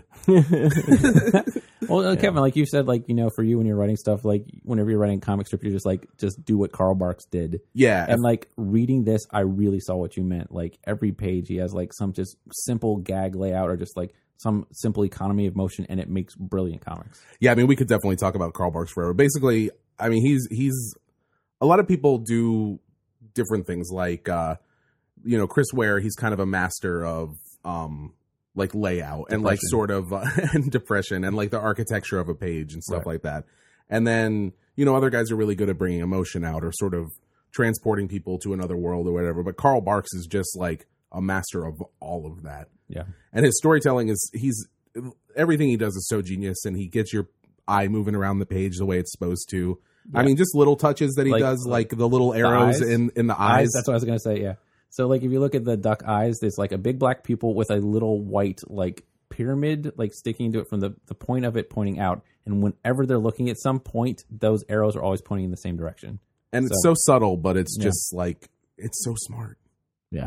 Well, Kevin, like you said, like, you know, for you when you're writing stuff, like whenever you're writing comic strip, you're just do what Carl Barks did. Yeah. And like reading this, I really saw what you meant. Like every page, he has like some just simple gag layout or just like some simple economy of motion, and it makes brilliant comics. Yeah, I mean, we could definitely talk about Carl Barks forever. Basically, I mean, he's a lot of people do different things. Like, you know, Chris Ware, he's kind of a master of like layout and like sort of and depression and like the architecture of a page and stuff like that. And then, you know, other guys are really good at bringing emotion out or sort of transporting people to another world or whatever. But Carl Barks is just like a master of all of that. Yeah. And his storytelling everything he does is so genius, and he gets your eye moving around the page the way it's supposed to. Yeah. I mean, just little touches that he does, like the little arrows in the eyes. That's what I was going to say. Yeah. So like if you look at the duck eyes, there's like a big black pupil with a little white like pyramid like sticking to it from the point of it pointing out. And whenever they're looking at some point, those arrows are always pointing in the same direction. And it's so subtle, but it's just like, it's so smart. Yeah.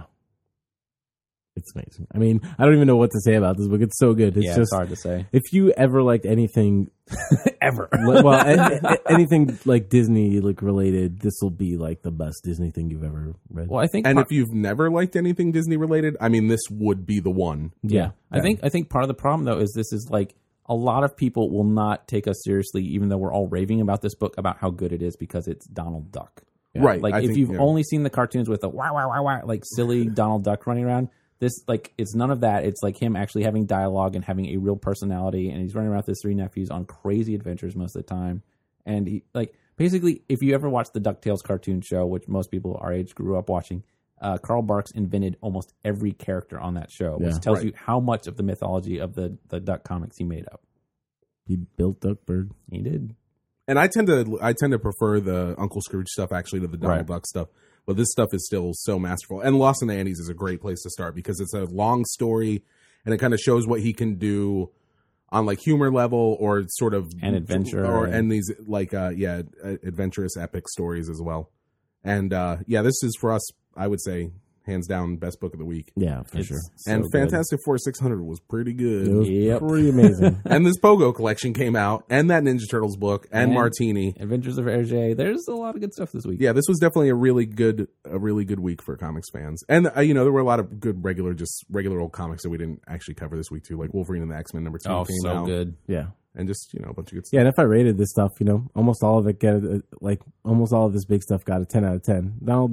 It's amazing. I mean, I don't even know what to say about this book. It's so good. It's it's hard to say. If you ever liked anything Ever. well, anything like Disney like related, this will be like the best Disney thing you've ever read. Well, I think And if you've never liked anything Disney related, I mean, this would be the one. Yeah. I think part of the problem though is this is like a lot of people will not take us seriously, even though we're all raving about this book about how good it is because it's Donald Duck. Right. Like if you've only seen the cartoons with the wah wah wah wah like silly Donald Duck running around, this like it's none of that. It's like him actually having dialogue and having a real personality, and he's running around with his three nephews on crazy adventures most of the time. And he like basically, if you ever watched the DuckTales cartoon show, which most people our age grew up watching, Carl Barks invented almost every character on that show, which tells you how much of the mythology of the Duck comics he made up. He built Duckburg. He did. And I tend to prefer the Uncle Scrooge stuff actually to the Donald Duck stuff. But this stuff is still so masterful. And Lost in the Andes is a great place to start because it's a long story and it kind of shows what he can do on like humor level or sort of and adventure and these like adventurous epic stories as well. And this is for us, I would say, hands down best book of the week. Yeah, for sure. And Fantastic Four 600 was pretty good. It was pretty amazing. And this Pogo collection came out, and that Ninja Turtles book, and Martini. Adventures of Hergé. There's a lot of good stuff this week. Yeah, this was definitely a really good week for comics fans. And there were a lot of good regular old comics that we didn't actually cover this week too, like Wolverine and the X-Men #2 came out. Oh, so good. Yeah. And just, a bunch of good stuff. Yeah, and if I rated this stuff, almost all of it almost all of this big stuff got a 10 out of 10. Donald Duck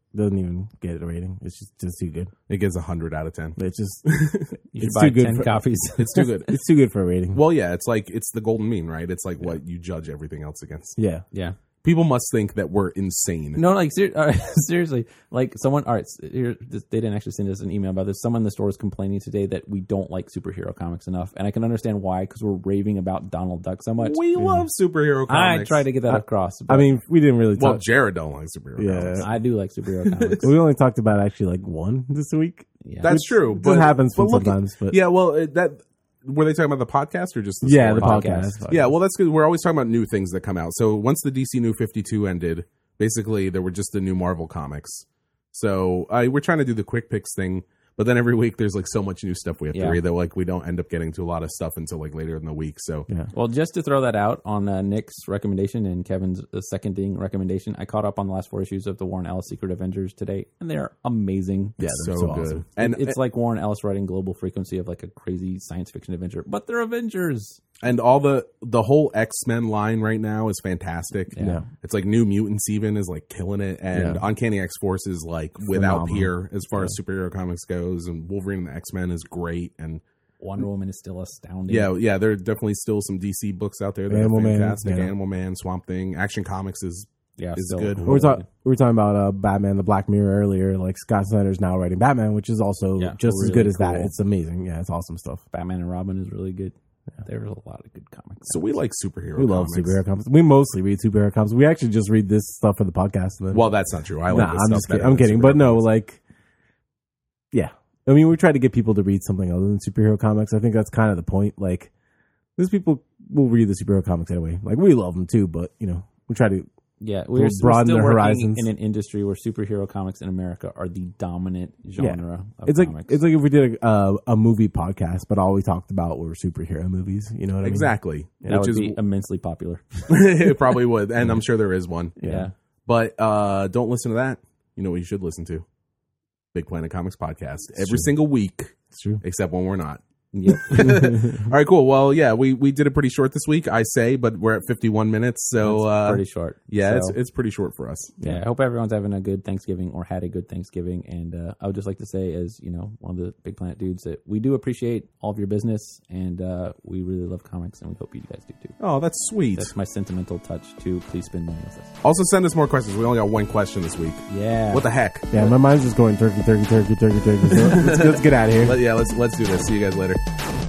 doesn't even get a rating. It's just too good. It gets 100 out of 10. It's just You should it's buy too good 10 for, copies. It's too good. It's too good for a rating. Well, yeah, it's the golden mean, right? It's like what you judge everything else against. Yeah. Yeah. People must think that we're insane. No, like seriously, like someone. All right, here, they didn't actually send us an email about this. Someone in the store was complaining today that we don't like superhero comics enough, and I can understand why because we're raving about Donald Duck so much. We love superhero I comics. tried to get that across. I mean, we didn't really Well, talk. Jared don't like superhero comics. I do like superhero comics. We only talked about actually like one this week. Yeah. That's true. It But happens but look, sometimes. But yeah, well, that were they talking about the podcast or just the yeah, story? the podcast. Yeah, well, that's good. We're always talking about new things that come out. So once the DC New 52 ended, basically there were just the new Marvel comics. So we're trying to do the quick picks thing, but then every week there's like so much new stuff we have to read that like we don't end up getting to a lot of stuff until like later in the week. So Well, just to throw that out on Nick's recommendation and Kevin's seconding recommendation, I caught up on the last 4 issues of the Warren Ellis Secret Avengers today, and they are amazing. Yeah, so they're so good. awesome. And It's like Warren Ellis writing Global Frequency of like a crazy science fiction adventure, but they're Avengers. and all the whole X-Men line right now is fantastic. Yeah. It's like New Mutants even is like killing it, and Uncanny X-Force is like without Phenomenal. peer as far as superhero comics goes, and Wolverine and the X-Men is great, and Wonder Woman is still astounding. yeah, there are definitely still some DC books out there that Animal are Man, fantastic. yeah. Animal Man, Swamp Thing, Action Comics is still good. We were talking about Batman, the Black Mirror earlier. Like Scott Snyder's now writing Batman, which is also just as really good as that. cool. It's amazing. Yeah, it's awesome stuff. Batman and Robin is really good. There's a lot of good comics. So we like superhero. We love comics. superhero comics. We mostly read superhero comics. We actually just read this stuff for the podcast. And then, Well, that's not true. I like nah, this I'm stuff just better kidding. I'm than kidding. superhero But no, comics. like, yeah. I mean, we try to get people to read something other than superhero comics. I think that's kind of the point. Like, these people will read the superhero comics anyway. Like, we love them too, but, you know, we try to. Yeah, We'll we're broaden still their working horizons. in an industry where superhero comics in America are the dominant genre of It's like comics. it's like if we did a movie podcast, but all we talked about were superhero movies. You know what I mean? Exactly. that Which would is be immensely popular. it probably would, and I'm sure there is one. Yeah. But don't listen to that. You know what you should listen to? Big Planet Comics podcast every single week, It's true. except when we're not. Yep. All right, cool. Well, yeah, we did it pretty short this week, I say, but we're at 51 minutes, so It's pretty short. yeah, So, it's pretty short for us. yeah. I hope everyone's having a good Thanksgiving or had a good Thanksgiving. And I would just like to say, as you know, one of the Big Planet dudes, that we do appreciate all of your business, and we really love comics, and we hope you guys do too. Oh, that's sweet. That's my sentimental touch to please spend money with us. Also, send us more questions. We only got one question this week. Yeah. What the heck? Yeah, my mind's just going turkey. So let's get out of here. Let's do this. See you guys later.